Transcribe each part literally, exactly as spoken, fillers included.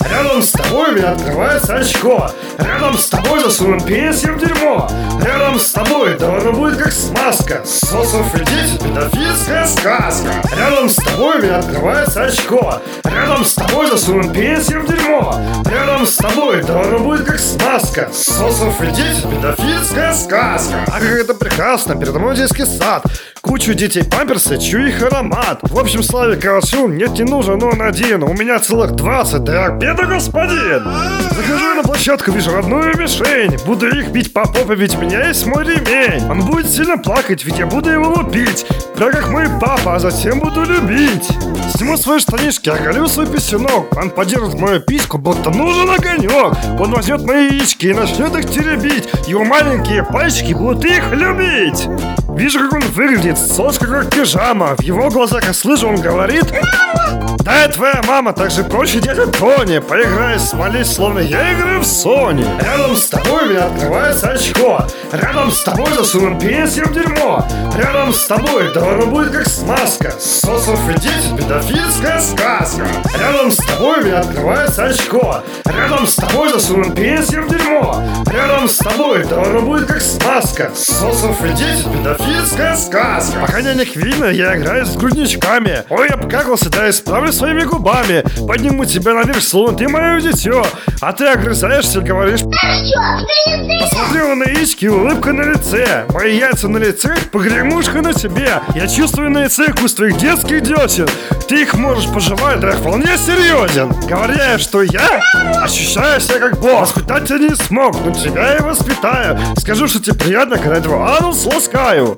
Рядом с тобой у меня открывается очко. Рядом с тобой засунут пенсию в дерьмо. Рядом с тобой давно будет как смазка. Сосов и дети, педофильская сказка. Рядом с тобой у меня открывается очко. Рядом с тобой засунут пенсию в дерьмо. Рядом с тобой давно будет как смазка. Сосов и дети, педофильская сказка. А как это прекрасно, передо мной детский сад. Кучу детей памперсы, чую их аромат. В общем, Славик Карасюн, нет, не нужен он один. У меня целых двадцать, дорог беда господин. Захожу на площадку, вижу родную мишень. Буду их бить по попе, ведь у меня есть мой ремень. Он будет сильно плакать, ведь я буду его лупить. Прям как мой папа, а затем буду любить. Сниму свои штанишки, оголю свой писюнок. Он подержит мою письку, будто нужен огонек. Он возьмет мои яички и начнет их теребить. Его маленькие пальчики будут их любить. Вижу, как он выглядит, соска как пижама. В его глазах я слышу, он говорит: да, это твоя мама, так же проще дядя Тони. Поиграй, смолись, словно я играю в Sony. Рядом с тобой у меня открывается очко. Рядом с тобой засунут пенсию в дерьмо. Рядом с тобой давно будет как смазка. Сосов и дети, педофильская сказка. Рядом с тобой у меня открывается очко. Рядом с тобой засунут пенсию в дерьмо. Рядом с тобой давно будет как смазка. Сосов и дети, педофильская сказка. Пока нянек видно, я играю с грудничками. Ой, я покакался, да исправлю своими губами. Подниму тебя наверх, словно ты мое дитё. А ты огрызаешься и говоришь: посмотрела на яички, улыбка на лице. Мои яйца на лице, погремушка на тебе. Я чувствую на лице вкус твоих детских десен. Ты их можешь пожевать, да я вполне серьезен. Говоря, что я ощущаю себя как бог. Воспитать тебя не смог, но тебя я воспитаю. Скажу, что тебе приятно, когда я твой анус ласкаю.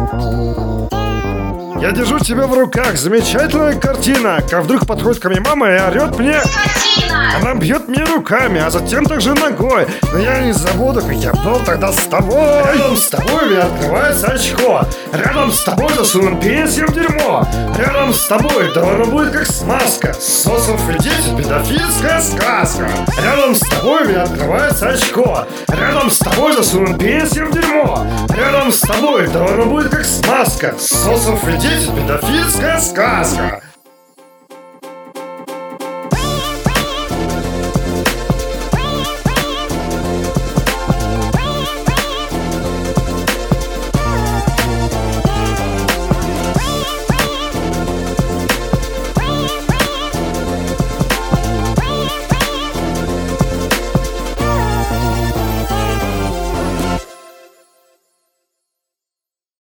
Я держу тебя в руках, замечательная картина. Как вдруг подходит ко мне мама и орет мне: она бьет меня руками, а затем также ногой. Но я не забуду, как я был тогда с тобой. Рядом с тобой у меня открывается очко. Рядом с тобой засунут пенсию в дерьмо. Рядом с тобой давно будет как смазка. Сосов и дети, педофильская сказка. Рядом с тобой у меня открывается очко. Рядом с тобой засунут пенсию в дерьмо. Рядом с тобой давно будет как смазка. Сосов и дети, педофильская сказка.